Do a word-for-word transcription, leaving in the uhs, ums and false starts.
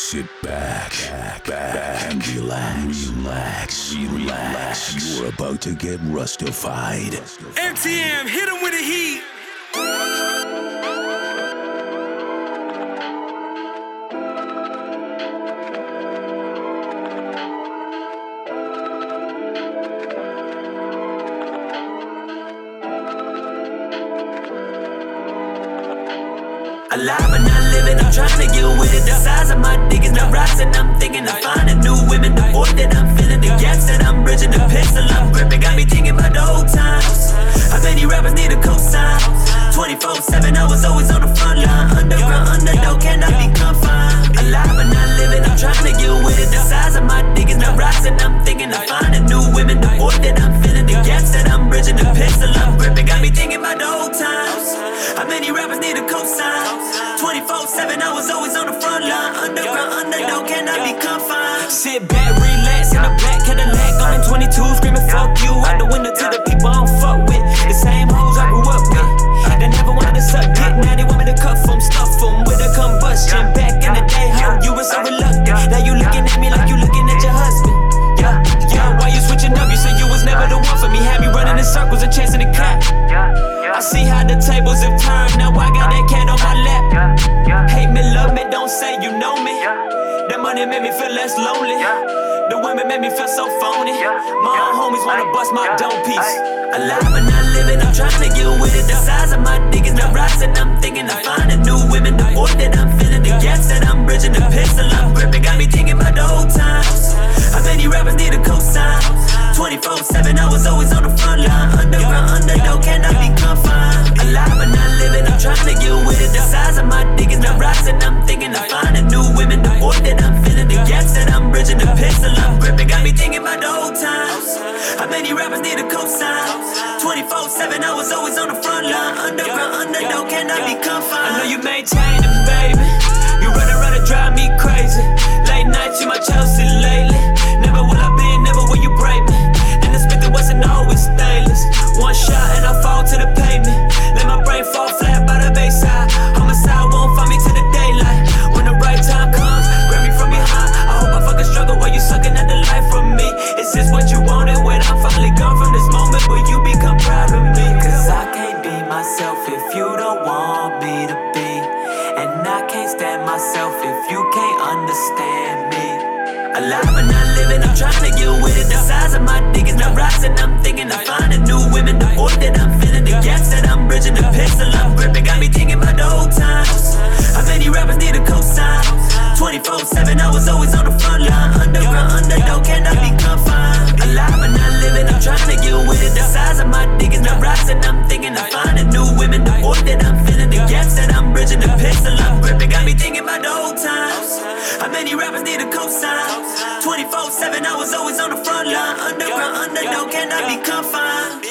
Sit back, back, back, and relax, relax, relax. You're about to get rustified. M T M, hit him with the heat. Alive but not living, I'm trying to get with it. The size of my dick is not rising. I'm thinking of finding new women. The void that I'm feeling, the gaps that I'm bridging, the pistol I'm gripping, got me thinking about the old times. How many rappers need a cosign? twenty-four seven, I was always on the front line. Underground, underdog, cannot be confined. Alive but not living, I'm trying to get with it. The size of my dick is not rising. I'm thinking of finding new women. The void that I'm feeling, the gaps that I'm bridging, the pistol I'm gripping, got me thinking about the old times. How many rappers need a cosign? twenty-four seven, I was always on the front line. Underground, underdog, cannot be confined. Sit back, relax in a black Cadillac. On in twenty-two, screaming fuck you out the window to the people I don't fuck with. The same hoes I grew up with. They never wanted to suck dick, now they want me to cuff them, stuff them with a combustion. Back in the day, ho, you were so reluctant. Now you looking at me like you looking at your husband. Yeah, yeah, why you switching up? You said you was never the one for me. Have me running in circles and chasing the cat. I see how the tables have turned, now I got that cat on my lap. Hate me, love me, don't say you know me. That money made me feel less lonely. The women made me feel so phony. My own homies wanna bust my dome piece. Alive but not living, I'm trying to get with it. The size of my dick is not rising. I'm thinking of finding new women. The void that I'm feeling, the gaps that I'm bridging, the pistol I'm gripping, got me thinking about the old times. How many rappers need a cosign? twenty-four seven, I was always on the front line. Underground, underdog, cannot be confined. Alive but not living, I'm trying to get with it. The size of my dick is not rising. I'm thinking of finding new women. The void that I'm feeling, the gaps that I'm bridging, the pistol I'm gripping, got me thinking about the old times. How many rappers need a cosign? twenty-four seven, I was always on the front line. Underground, underdog, cannot be confined. I know you maintain it, baby. You run around and drive me crazy. Late nights, you my Chelsea lately. Never will I be, never will you break me. And the spit that wasn't always stainless. One shot and I fall to the pavement. Let my brain fall flat by the bayside. Homicide won't find me to the daylight. When the right time comes, grab me from behind. I hope I fucking struggle while you sucking at the life from me. Is this what you wanted when I'm finally gone from this moment? Will you become proud of me? Cause I can't be myself if you don't want me to be. And I can't stand myself if you can't understand me. Alive but not living, I'm trying to get with it. The size of my dick is not rising. I'm thinking of finding new women. The void that I'm feeling, the gaps that I'm bridging, the pistol I'm gripping, got me thinking about the old times. How many rappers need a cosign? twenty-four seven, I was always on the front line. Underground, underdog, cannot be confined. Alive but not living, I'm trying to get with it. The size of my dick is not rising. I'm thinking of finding new women. The void that I'm feeling, the gaps that I'm bridging, the pistol I'm gripping, got me thinking about the old times. How many rappers need a cosign? twenty-four seven, I was always on the front line. Underground, underdog, cannot be confined.